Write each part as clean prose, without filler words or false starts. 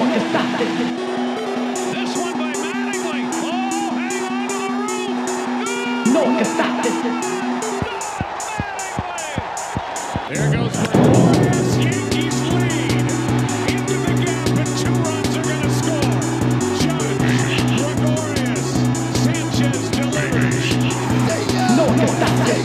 can stop this. This one by Mattingly. Oh, hang on to the roof. No one can stop this. There goes Gregorius. Yankees lead. Into the gap, and 2 runs are going to score. Judge, Gregorius, Sanchez delivers. No one can stop this.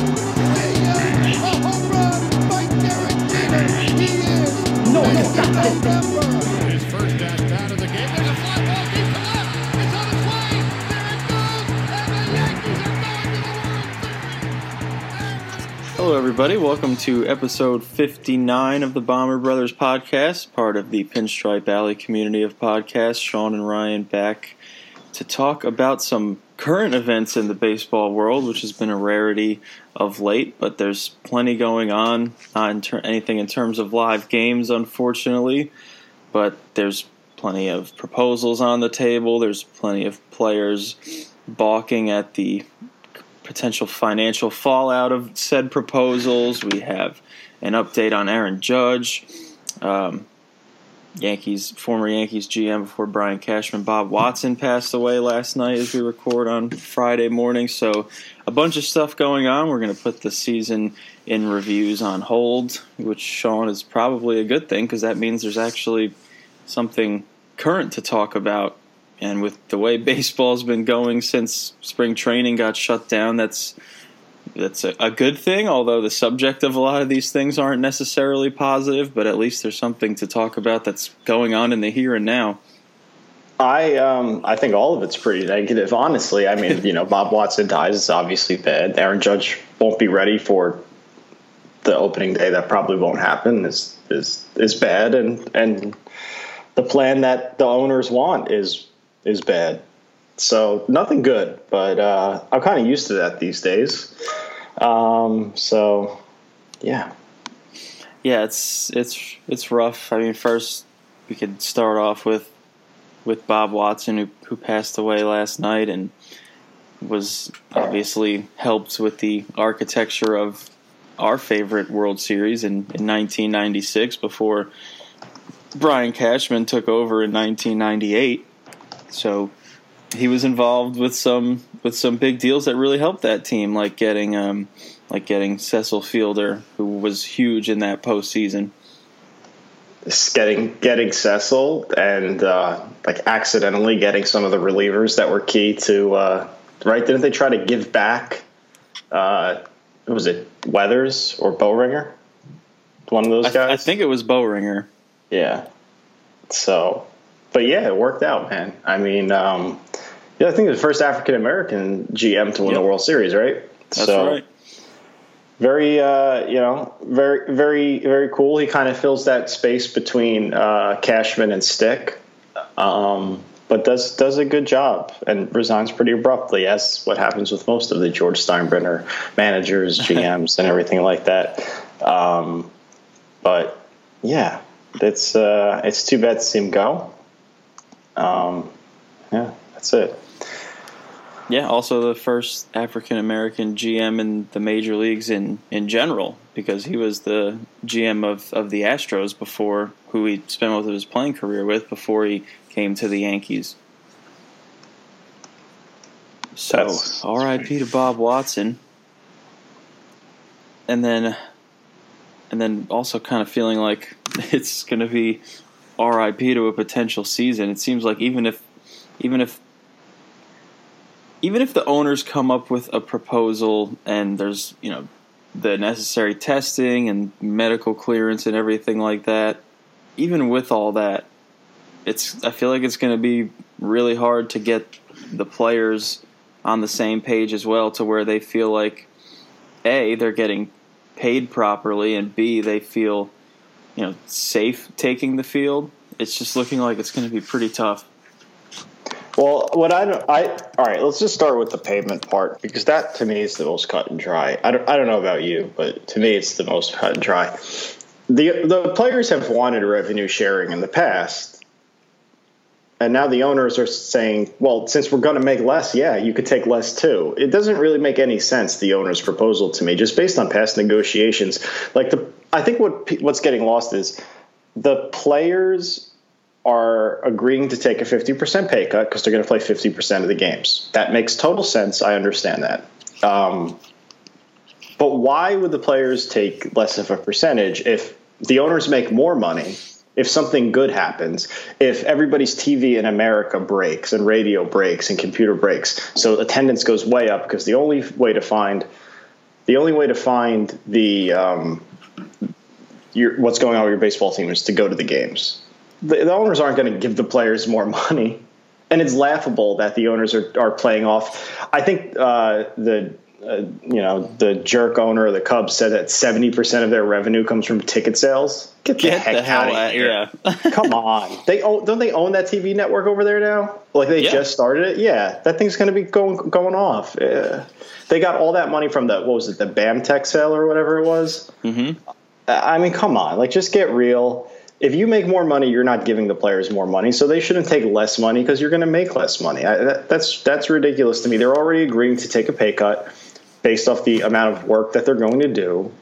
A home run by Derek Jeter. He is No one can stop this. November. His first at bat of the game. There's a fly ball deep to left. It's on its way. There it goes. And the Yankees are going to the World Series. Hello, everybody. Welcome to episode 59 of the Bomber Brothers podcast, part of the Pinstripe Alley community of podcasts. Sean and Ryan back to talk about some current events in the baseball world, which has been a rarity of late, but there's plenty going on, not anything in terms of live games, unfortunately, but there's plenty of proposals on the table. There's plenty of players balking at the potential financial fallout of said proposals. We have an update on Aaron Judge, former Yankees GM before Brian Cashman. Bob Watson passed away last night as we record on Friday morning. So a bunch of stuff going on. We're going to put the season in reviews on hold, which, Sean, is probably a good thing because that means there's actually something current to talk about. And with the way baseball's been going since spring training got shut down, that's a good thing, although the subject of a lot of these things aren't necessarily positive, but at least there's something to talk about that's going on in the here and now. I think all of it's pretty negative, honestly. I mean, Bob Watson dies. It's obviously bad. Aaron Judge won't be ready for the opening day. That probably won't happen. Is bad, and the plan that the owners want is bad. So nothing good, but I'm kind of used to that these days. So yeah, it's rough. I mean, first we could start off with Bob Watson, who passed away last night and was obviously helped with the architecture of our favorite World Series in 1996 before Brian Cashman took over in 1998. So he was involved with some big deals that really helped that team, like getting Cecil Fielder, who was huge in that postseason. Getting Cecil and accidentally getting some of the relievers that were key to right. Didn't they try to give back? Was it Weathers or Bowringer? One of those guys. I think it was Bowringer. Yeah. So. But yeah, it worked out, man. I mean, I think it was the first African American GM to win the World Series, right? That's right. Very, very, very, very cool. He kind of fills that space between Cashman and Stick, but does a good job and resigns pretty abruptly, as what happens with most of the George Steinbrenner managers, GMs, and everything like that. But yeah, it's too bad to see him go. That's it. Yeah, also the first African-American GM in the major leagues in general, because he was the GM of the Astros before, who he spent most of his playing career with before he came to the Yankees. So, R.I.P. to Bob Watson. And then also kind of feeling like it's going to be R.I.P. to a potential season. It seems like even if the owners come up with a proposal and there's, the necessary testing and medical clearance and everything like that, even with all that, I feel like it's going to be really hard to get the players on the same page as well, to where they feel like, A, they're getting paid properly, and B, they feel safe taking the field. It's just looking like it's going to be pretty tough. Well, all right, let's just start with the payment part, because that to me is the most cut and dry. I don't know about you, but to me it's the most cut and dry. The players have wanted revenue sharing in the past, and now the owners are saying, well, since we're going to make less, yeah, you could take less too. It doesn't really make any sense, the owner's proposal to me, just based on past negotiations. I think what's getting lost is the players are agreeing to take a 50% pay cut because they're going to play 50% of the games. That makes total sense. I understand that. But why would the players take less of a percentage if the owners make more money, if something good happens, if everybody's TV in America breaks and radio breaks and computer breaks, so attendance goes way up because the only way to find what's going on with your baseball team is to go to the games. The owners aren't going to give the players more money, and it's laughable that the owners are playing off. I think the jerk owner of the Cubs said that 70% of their revenue comes from ticket sales. Get the heck out of here! Yeah. Come on, don't they own that TV network over there now? Like they just started it. Yeah, that thing's going to be going off. Yeah. They got all that money from the BAMTech sale or whatever it was. Mm-hmm. I mean, come on, like just get real. If you make more money, you're not giving the players more money, so they shouldn't take less money because you're going to make less money. That's ridiculous to me. They're already agreeing to take a pay cut based off the amount of work that they're going to do.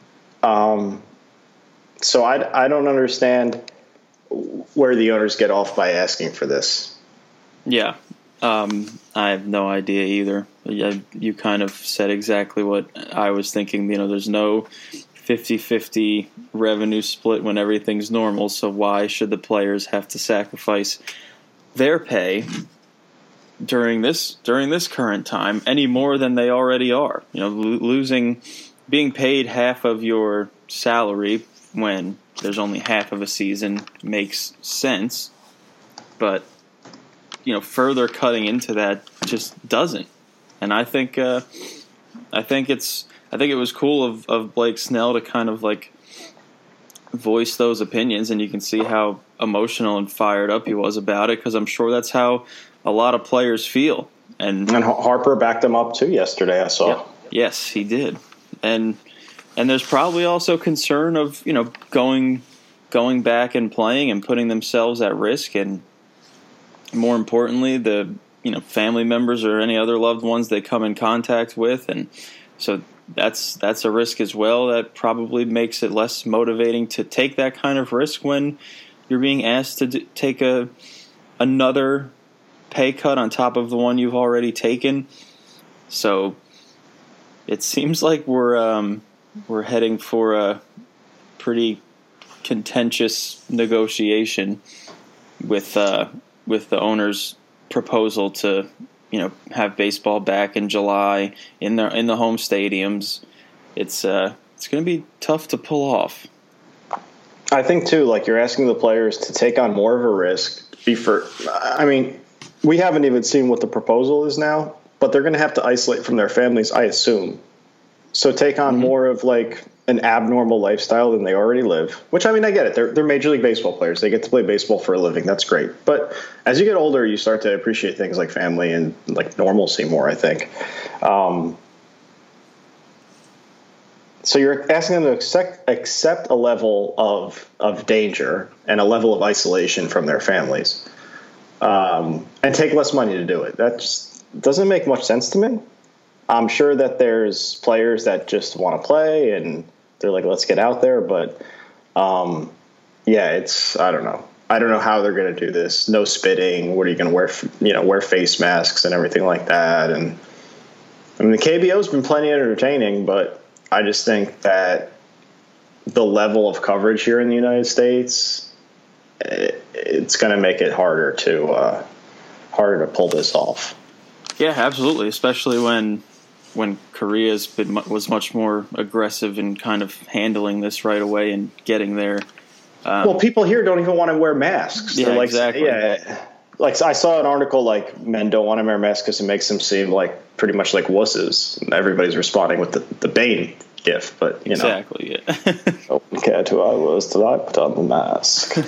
So I don't understand where the owners get off by asking for this. Yeah, I have no idea either. You kind of said exactly what I was thinking. There's no 50-50 revenue split when everything's normal, so why should the players have to sacrifice their pay during this current time any more than they already are? Being paid half of your salary when there's only half of a season makes sense, but further cutting into that just doesn't. And I think it was cool of Blake Snell to kind of like voice those opinions, and you can see how emotional and fired up he was about it, because I'm sure that's how a lot of players feel. And Harper backed him up too yesterday, I saw. Yeah, yes, he did. And there's probably also concern of, going back and playing and putting themselves at risk, and more importantly, the family members or any other loved ones they come in contact with, and so that's a risk as well. That probably makes it less motivating to take that kind of risk when you're being asked to take another pay cut on top of the one you've already taken. So it seems like we're heading for a pretty contentious negotiation with the owners' proposal to have baseball back in July in the home stadiums. It's going to be tough to pull off. I think too, like you're asking the players to take on more of a risk. We haven't even seen what the proposal is now, but they're going to have to isolate from their families, I assume. So take on more of like an abnormal lifestyle than they already live, which, I get it. They're Major League Baseball players. They get to play baseball for a living. That's great. But as you get older, you start to appreciate things like family and like normalcy more, I think. So you're asking them to accept a level of danger and a level of isolation from their families, and take less money to do it. That just doesn't make much sense to me. I'm sure that there's players that just want to play and they're like, let's get out there. But, I don't know. I don't know how they're going to do this. No spitting. What are you going to wear? Wear face masks and everything like that. And the KBO's been plenty entertaining, but I just think that the level of coverage here in the United States, it's going to make it harder to pull this off. Yeah, absolutely. Especially when Korea was much more aggressive in kind of handling this right away and getting there. Well, people here don't even want to wear masks. Yeah, exactly. Yeah, like I saw an article like men don't want to wear masks because it makes them seem like pretty much like wusses. And everybody's responding with the Bane gif, but exactly. Yeah. Don't care who I was till I put on the mask.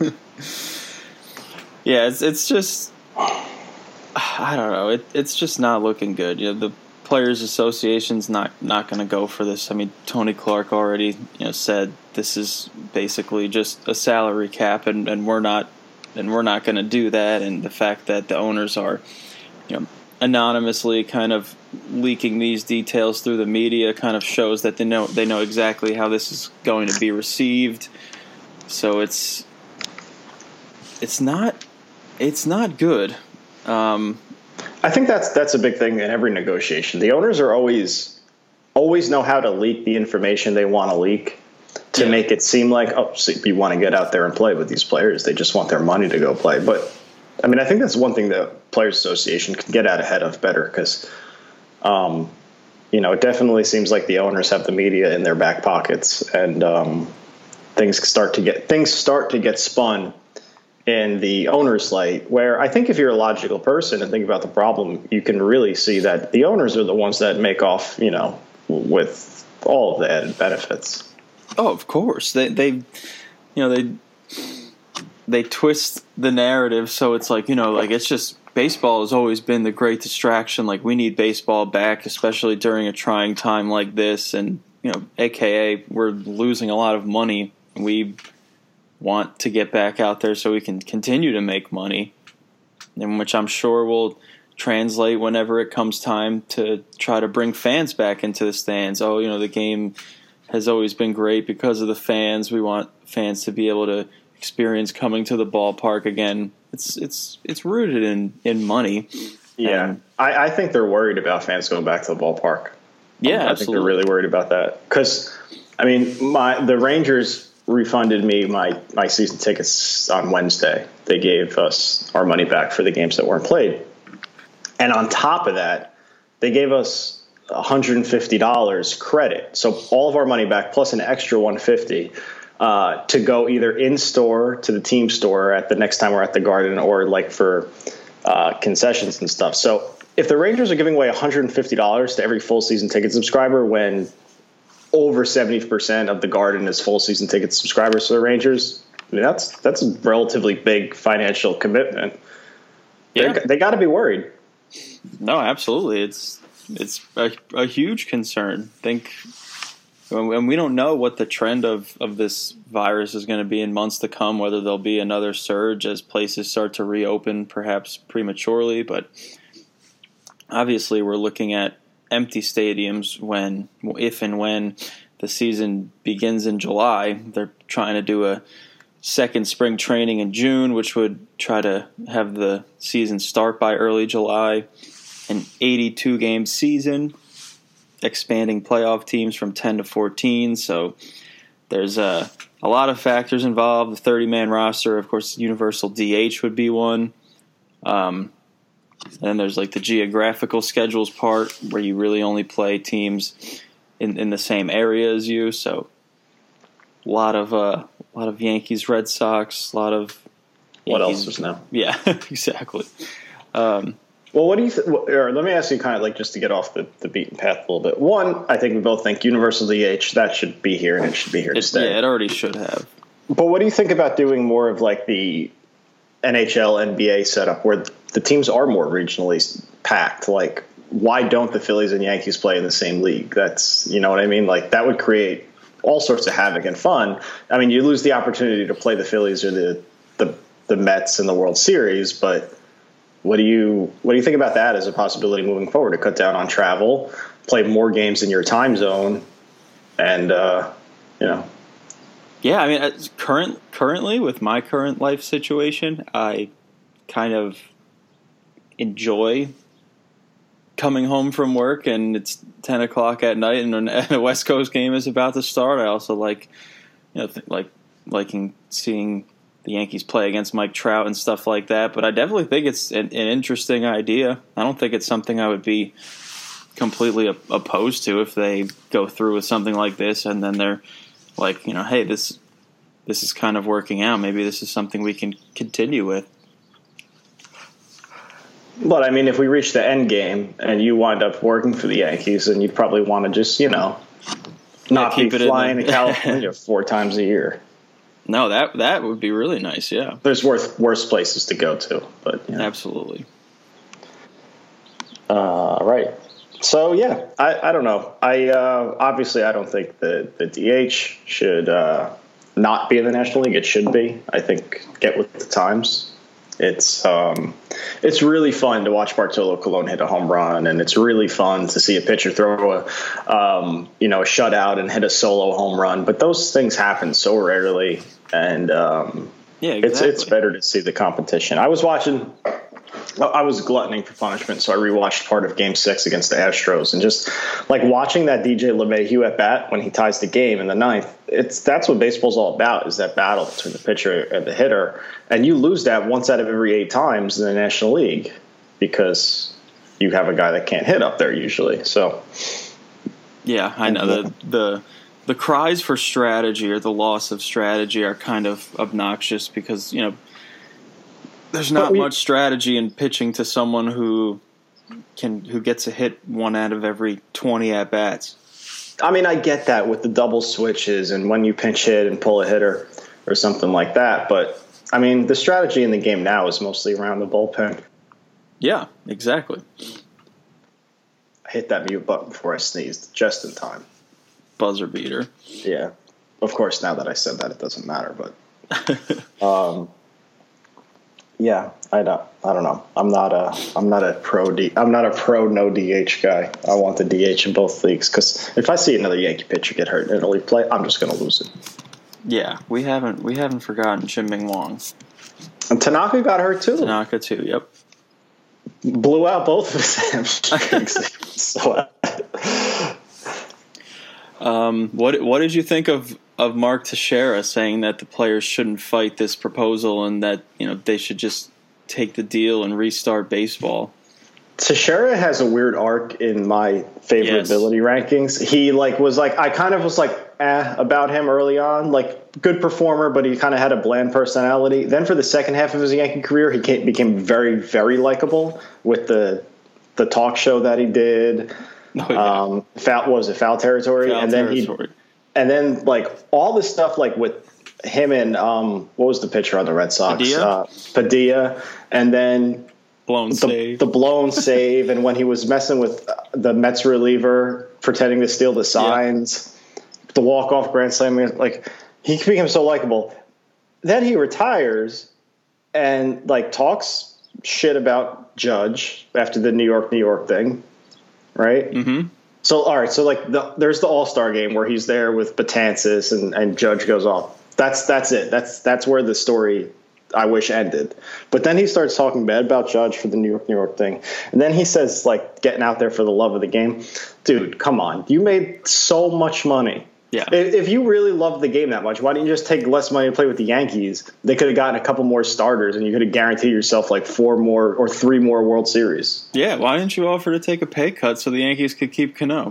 Yeah, it's just. I don't know. It's just not looking good. The Players Association's not going to go for this. Tony Clark already said this is basically just a salary cap, and we're not going to do that. And the fact that the owners are anonymously kind of leaking these details through the media kind of shows that they know exactly how this is going to be received. So it's it's not good. I think that's a big thing in every negotiation. The owners are always know how to leak the information they want to leak to make it seem like, so you want to get out there and play with these players. They just want their money to go play. But I mean, I think that's one thing the Players Association can get out ahead of better because, it definitely seems like the owners have the media in their back pockets, and things start to get spun in the owner's light, where I think if you're a logical person and think about the problem, you can really see that the owners are the ones that make off, with all of the added benefits. Oh, of course. They twist the narrative so it's like, it's just baseball has always been the great distraction. Like, we need baseball back, especially during a trying time like this. And, AKA we're losing a lot of money. We want to get back out there so we can continue to make money, and which I'm sure will translate whenever it comes time to try to bring fans back into the stands. The game has always been great because of the fans. We want fans to be able to experience coming to the ballpark again. It's rooted in money. Yeah, and I think they're worried about fans going back to the ballpark. Yeah, I think they're really worried about that because, the Rangers refunded me my season tickets on Wednesday. They gave us our money back for the games that weren't played. And on top of that, they gave us $150 credit. So all of our money back plus an extra $150 to go either in store to the team store at the next time we're at the Garden or like for concessions and stuff. So if the Rangers are giving away $150 to every full season ticket subscriber when over 70% of the Garden is full season ticket subscribers to the Rangers, that's a relatively big financial commitment. Yeah. They got to be worried. No, absolutely. It's a huge concern. And we don't know what the trend of this virus is going to be in months to come, whether there'll be another surge as places start to reopen, perhaps prematurely. But obviously we're looking at empty stadiums if and when the season begins in July. They're trying to do a second spring training in June, which would try to have the season start by early July. An 82-game season, expanding playoff teams from 10 to 14. So there's a lot of factors involved. The 30-man roster, of course, universal DH would be one. And then there's like the geographical schedules part where you really only play teams in the same area as you. So a lot of Yankees, Red Sox, a lot of Yankees. What else is now? Yeah, exactly. Well, what do you or let me ask you kind of like just to get off the beaten path a little bit. One, I think we both think universal DH, that should be here and it should be here to stay. Yeah, it already should have. But what do you think about doing more of like the NHL, NBA setup where the teams are more regionally packed? Like, why don't the Phillies and Yankees play in the same league? That's, you know what I mean? Like, that would create all sorts of havoc and fun. I mean, you lose the opportunity to play the Phillies or the Mets in the World Series, but what do you think about that as a possibility moving forward to cut down on travel, play more games in your time zone, and Yeah, I mean, currently with my current life situation, I kind of enjoy coming home from work and it's 10 o'clock at night and a West Coast game is about to start. I also like, liking seeing the Yankees play against Mike Trout and stuff like that. But I definitely think it's an interesting idea. I don't think it's something I would be completely opposed to if they go through with something like this and then they're like, hey, this is kind of working out. Maybe this is something we can continue with. But, I mean, if we reach the end game and you wind up working for the Yankees, then you'd probably want to just, not be flying to California 4 times a year. No, that would be really nice, yeah. There's worse places to go to. But Absolutely. Right. So, yeah, I don't know. Obviously, I don't think the DH should not be in the National League. It should be. I think get with the times. It's really fun to watch Bartolo Colon hit a home run, and it's really fun to see a pitcher throw a shutout and hit a solo home run. But those things happen so rarely, and Yeah, exactly. It's better to see the competition. I was gluttoning for punishment, so I rewatched part of Game 6 against the Astros, and just like watching that DJ LeMahieu at bat when he ties the game in the ninth. That's what baseball's all about, is that battle between the pitcher and the hitter, and you lose that once out of every 8 times in the National League because you have a guy that can't hit up there usually. So yeah, I know the cries for strategy or the loss of strategy are kind of obnoxious because, you know, there's not much strategy in pitching to someone who gets a hit 1 out of every 20 at bats. I mean, I get that with the double switches and when you pinch hit and pull a hitter or something like that, but I mean, the strategy in the game now is mostly around the bullpen. Yeah, exactly. I hit that mute button before I sneezed, just in time. Buzzer beater. Yeah. Of course, now that I said that, it doesn't matter, but yeah, I don't know. I'm not a pro no DH guy. I want the DH in both leagues because if I see another Yankee pitcher get hurt in an early play, I'm just going to lose it. Yeah, we haven't forgotten Chien-Ming Wang. And Tanaka got hurt too. Tanaka too. Yep. Blew out both of his hamstrings. So, what did you think of Mark Teixeira saying that the players shouldn't fight this proposal and that, you know, they should just take the deal and restart baseball? Teixeira has a weird arc in my favorability rankings. He I kind of was about him early on, like good performer, but he kind of had a bland personality. Then for the second half of his Yankee career, he became very, very likable with the talk show that he did. Oh, yeah. Foul Territory? And then like all this stuff like with him and what was the pitcher on the Red Sox? Padilla. And then the blown save, and when he was messing with the Mets reliever, pretending to steal the signs, the walk-off grand slam, like he became so likable. Then he retires and like talks shit about Judge after the New York thing, right? Mm-hmm. So all right, so like there's the All-Star game where he's there with Betances and Judge goes off. That's it. That's where the story I wish ended. But then he starts talking bad about Judge for the New York thing. And then he says, like, getting out there for the love of the game. Dude, come on. You made so much money. Yeah. If you really loved the game that much, why didn't you just take less money to play with the Yankees? They could have gotten a couple more starters, and you could have guaranteed yourself like 4 more or 3 more World Series. Yeah, why didn't you offer to take a pay cut so the Yankees could keep Cano?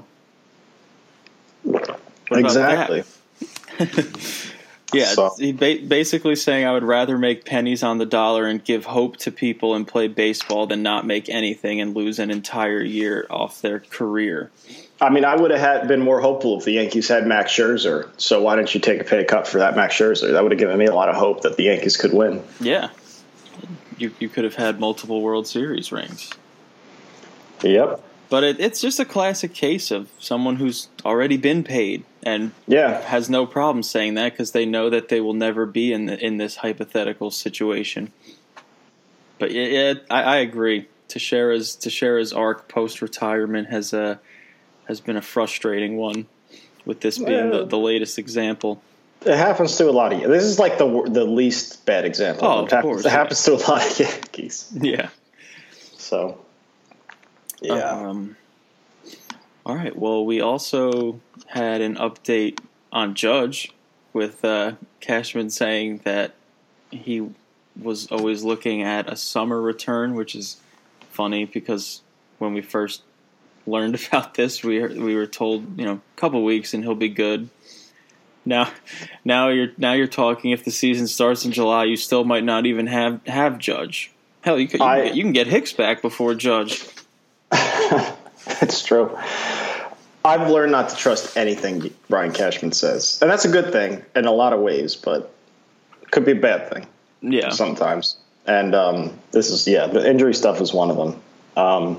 Exactly. Yeah, so. He basically saying I would rather make pennies on the dollar and give hope to people and play baseball than not make anything and lose an entire year off their career. I mean, I would have been more hopeful if the Yankees had Max Scherzer. So why didn't you take a pay cut for that Max Scherzer? That would have given me a lot of hope that the Yankees could win. Yeah. You could have had multiple World Series rings. Yep. But it's just a classic case of someone who's already been paid and has no problem saying that because they know that they will never be in this hypothetical situation. But yeah, I agree. Teixeira's arc post-retirement has been a frustrating one, with this being the latest example. It happens to a lot of you. This is like the least bad example. Oh, of course. It happens to a lot of Yankees. Yeah. So, yeah. All right. Well, we also had an update on Judge with Cashman saying that he was always looking at a summer return, which is funny because when we first learned about this, we were told, a couple weeks and he'll be good. Now you're talking if the season starts in July, you still might not even have Judge. Hell, you can get Hicks back before Judge. That's true. I've learned not to trust anything Brian Cashman says, and that's a good thing in a lot of ways, but it could be a bad thing. Yeah, sometimes. And the injury stuff is one of them.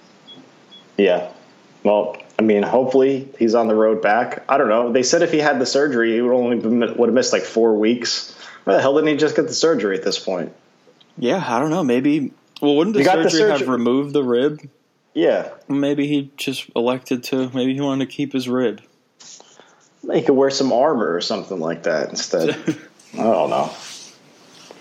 Yeah. Well, I mean, hopefully he's on the road back. I don't know. They said if he had the surgery, he would have missed like 4 weeks. Why the hell didn't he just get the surgery at this point? Yeah, I don't know. Maybe. Well, wouldn't the surgery have removed the rib? Yeah. Maybe he just elected to. Maybe he wanted to keep his rib. He could wear some armor or something like that instead. I don't know.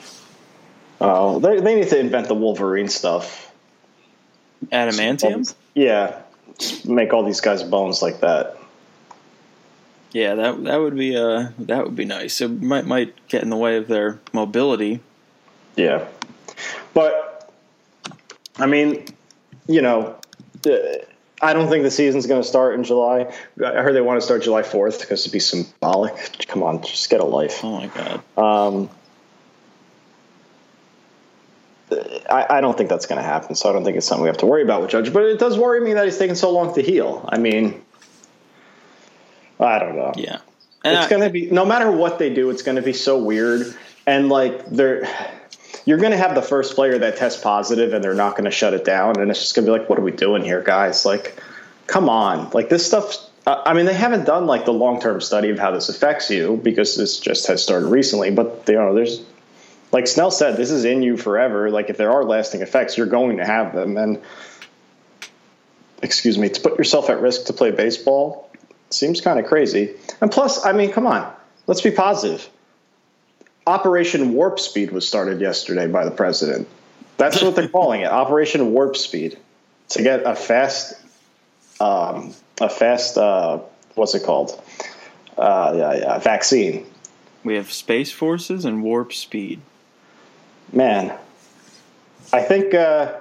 Oh, they need to invent the Wolverine stuff. Adamantium? Yeah, just make all these guys bones like that. Yeah, that would be nice. It might get in the way of their mobility. Yeah, but I mean, you know, I don't think the season's going to start in July. I heard they want to start July 4th because it'd be symbolic. Come on, just get a life. Oh my God. I don't think that's going to happen, so I don't think it's something we have to worry about with Judge. But it does worry me that he's taking so long to heal. I mean, I don't know. Yeah. It's going to be, no matter what they do, it's going to be so weird. And, like, you're going to have the first player that tests positive, and they're not going to shut it down. And it's just going to be like, what are we doing here, guys? Like, come on. Like, this stuff, I mean, they haven't done, like, the long-term study of how this affects you because this just has started recently. But, you know, there's, like Snell said, this is in you forever. Like, if there are lasting effects, you're going to have them. And, excuse me, to put yourself at risk to play baseball seems kind of crazy. And plus, I mean, come on, let's be positive. Operation Warp Speed was started yesterday by the president. That's what they're calling it, Operation Warp Speed, to get a fast, what's it called? Vaccine. We have Space Forces and Warp Speed. Man, I think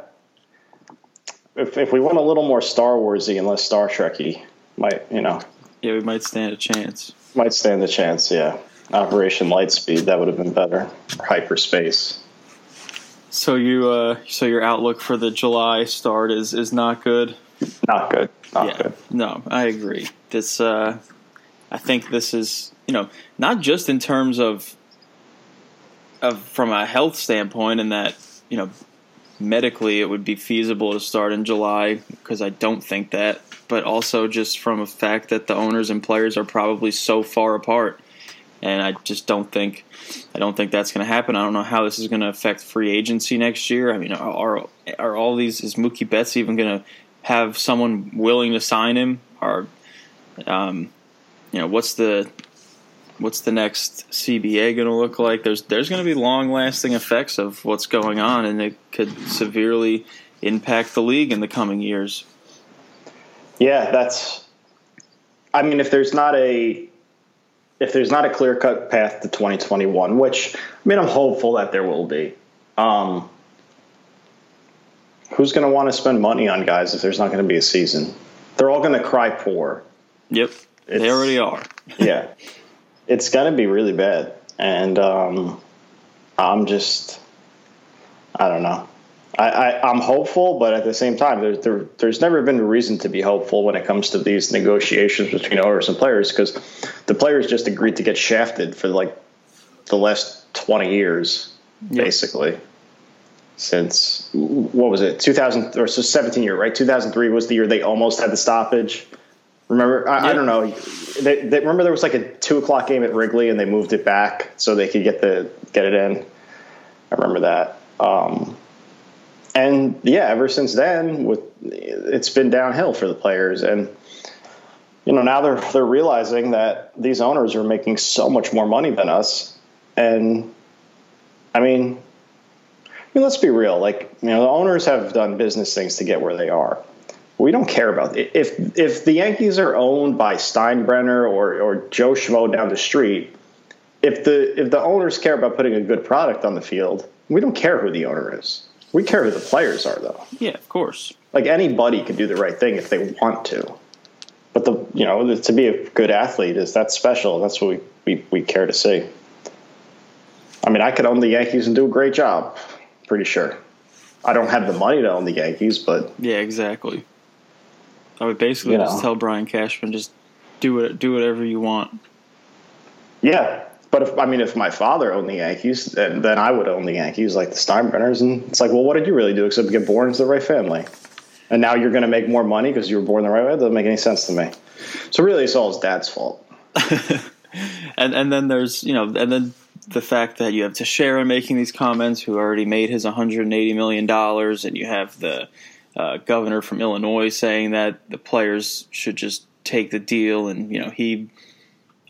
if we went a little more Star Warsy and less Star Trekky, might, you know. Yeah, we might stand a chance. Might stand a chance, yeah. Operation Lightspeed, that would have been better. Or hyperspace. So your outlook for the July start is not good? Not good. Not good. No, I agree. This I think this is, you know, not just in terms of from a health standpoint, and that, you know, medically it would be feasible to start in July, because I don't think that, but also just from a fact that the owners and players are probably so far apart, and I just don't think that's going to happen. I don't know how this is going to affect free agency next year. I mean, are all these, is Mookie Betts even going to have someone willing to sign him? Or you know, what's the next CBA going to look like? There's going to be long-lasting effects of what's going on, and it could severely impact the league in the coming years. Yeah, I mean, if there's not a clear-cut path to 2021, which, I mean, I'm hopeful that there will be. Who's going to want to spend money on guys if there's not going to be a season? They're all going to cry poor. Yep, they already are. Yeah. It's going to be really bad. And I don't know. I'm hopeful, but at the same time, there's never been a reason to be hopeful when it comes to these negotiations between owners and players, because the players just agreed to get shafted for like the last 20 years, basically. Since, what was it, 2000, or so 17 year, right? 2003 was the year they almost had the stoppage. Remember, I don't know. They remember there was like a 2:00 game at Wrigley, and they moved it back so they could get it in. I remember that. And yeah, ever since then, it's been downhill for the players. And you know, now they're realizing that these owners are making so much more money than us. And I mean, let's be real. Like, you know, the owners have done business things to get where they are. We don't care about it. If the Yankees are owned by Steinbrenner or Joe Schmo down the street, if the owners care about putting a good product on the field, we don't care who the owner is. We care who the players are, though. Yeah, of course. Like, anybody can do the right thing if they want to. But to be a good athlete that's special. That's what we care to see. I mean, I could own the Yankees and do a great job. Pretty sure. I don't have the money to own the Yankees, but yeah, exactly. I would basically just tell Brian Cashman, just do whatever you want. Yeah, but if my father owned the Yankees, then I would own the Yankees, like the Steinbrenners. And it's like, well, what did you really do except get born into the right family? And now you're going to make more money because you were born the right way? That doesn't make any sense to me. So really, it's all his dad's fault. and then there's, you know, and then the fact that you have Teixeira making these comments, who already made his $180 million, and you have the governor from Illinois saying that the players should just take the deal, and, you know, he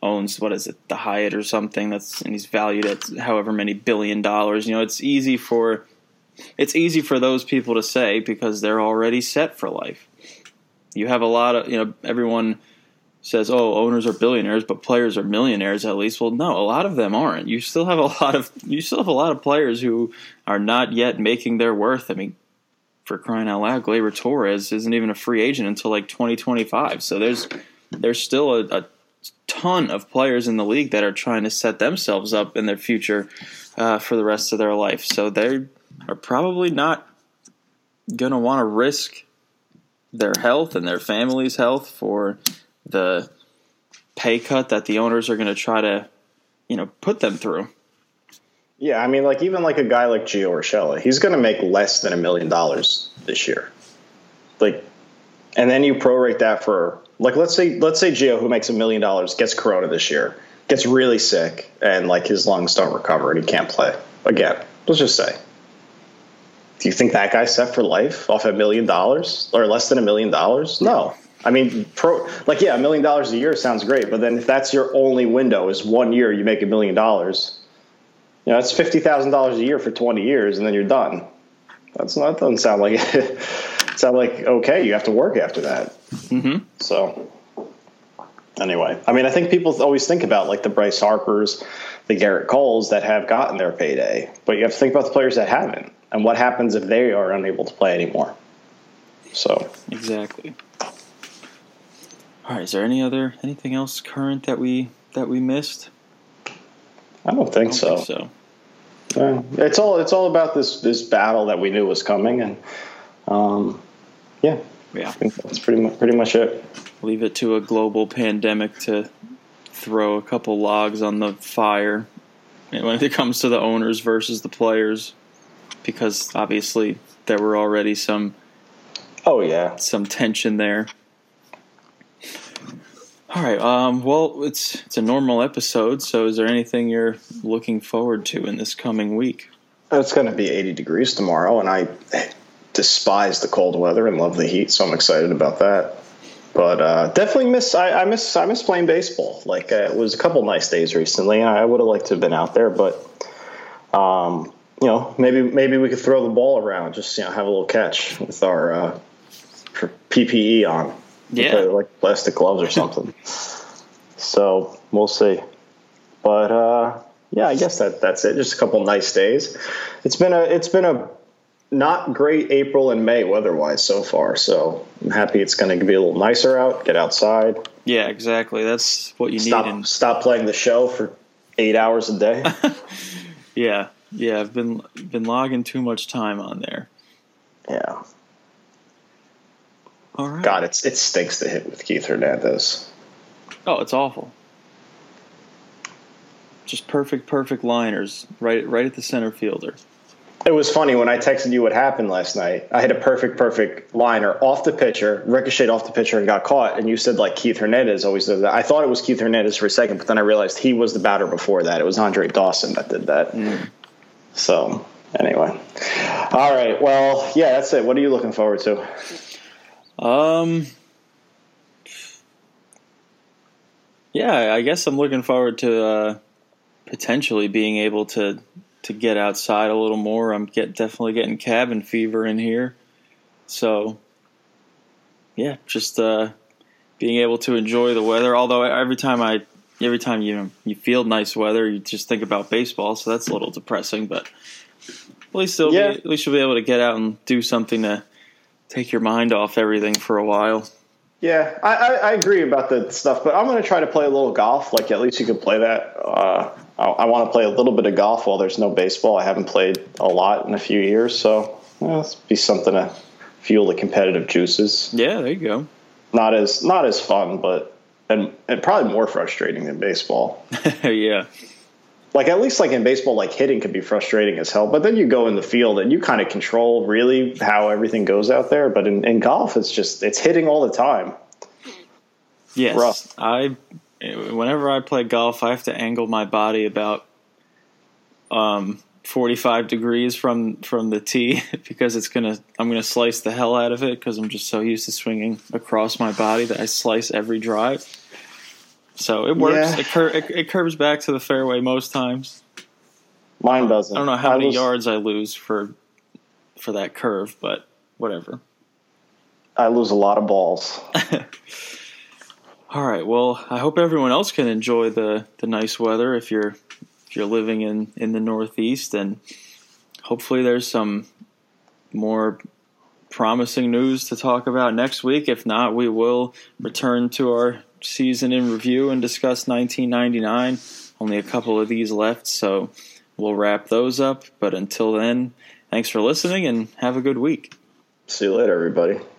owns, what is it, the Hyatt or something, and he's valued at however many $1 billion. It's easy for those people to say because they're already set for life. You have a lot of, everyone says, oh, owners are billionaires, but players are millionaires at least. Well, no, a lot of them aren't. You still have a lot of players who are not yet making their worth. I mean, for crying out loud, Gleyber Torres isn't even a free agent until like 2025. So there's still a ton of players in the league that are trying to set themselves up in their future for the rest of their life. So they are probably not going to want to risk their health and their family's health for the pay cut that the owners are going to try to, put them through. Yeah, I mean, even a guy like Gio Urshela, he's going to make less than $1 million this year. And then you prorate that for let's say Gio, who makes $1 million, gets corona this year, gets really sick, and his lungs don't recover and he can't play again. Let's just say. Do you think that guy's set for life off $1 million or less than $1 million? No. I mean, $1 million a year sounds great, but then if that's your only window is 1 year you make $1 million, that's $50,000 a year for 20 years, and then you're done. That doesn't sound like it. Sound like okay, you have to work after that. Mm-hmm. So anyway, I mean, I think people always think about the Bryce Harpers, the Garrett Coles that have gotten their payday, but you have to think about the players that haven't, and what happens if they are unable to play anymore. So exactly. All right, is there anything else current that we missed? I don't think so. It's all about this battle that we knew was coming, and I think that's pretty much it. Leave it to a global pandemic to throw a couple logs on the fire when it comes to the owners versus the players, because obviously there were already some tension there. All right. Well, it's a normal episode, so is there anything you're looking forward to in this coming week? It's going to be 80 degrees tomorrow, and I despise the cold weather and love the heat, so I'm excited about that. But definitely I miss playing baseball. It was a couple nice days recently, and I would have liked to have been out there, but maybe we could throw the ball around, just have a little catch with our PPE on. Yeah, plastic gloves or something. So we'll see. But I guess that's it. Just a couple nice days. It's been a not great April and May weather-wise so far. So I'm happy it's going to be a little nicer out. Get outside. Yeah, exactly. That's what you need. Stop playing the show for 8 hours a day. Yeah. I've been logging too much time on there. Yeah. All right. God, it stinks to hit with Keith Hernandez. Oh, it's awful. Just perfect liners right at the center fielder. It was funny when I texted you what happened last night. I hit a perfect liner off the pitcher, ricocheted off the pitcher, and got caught. And you said Keith Hernandez always does that. I thought it was Keith Hernandez for a second, but then I realized he was the batter before that. It was Andre Dawson that did that. So anyway, all right. Well, yeah, that's it. What are you looking forward to? Yeah, I guess I'm looking forward to potentially being able to get outside a little more. I'm definitely getting cabin fever in here. So, yeah, just being able to enjoy the weather. Although every time you feel nice weather, you just think about baseball, so that's a little depressing. But at least you'll be able to get out and do something to take your mind off everything for a while. Yeah, I agree about the stuff, but I'm going to try to play a little golf. At least you can play that. I want to play a little bit of golf while there's no baseball. I haven't played a lot in a few years, so it'll be something to fuel the competitive juices. Yeah, there you go. Not as fun, but and probably more frustrating than baseball. Yeah. At least in baseball, hitting can be frustrating as hell. But then you go in the field and you kind of control really how everything goes out there. But in golf, it's hitting all the time. Yes, rough. Whenever I play golf, I have to angle my body about 45 degrees from the tee because I'm gonna slice the hell out of it because I'm just so used to swinging across my body that I slice every drive. So it works. Yeah. It curves back to the fairway most times. Mine doesn't. I don't know how many yards I lose for that curve, but whatever. I lose a lot of balls. All right. Well, I hope everyone else can enjoy the nice weather if you're living in the Northeast, and hopefully there's some more promising news to talk about next week. If not, we will return to our season in review and discuss 1999. Only a couple of these left, so we'll wrap those up. But until then, thanks for listening and have a good week. See you later, everybody.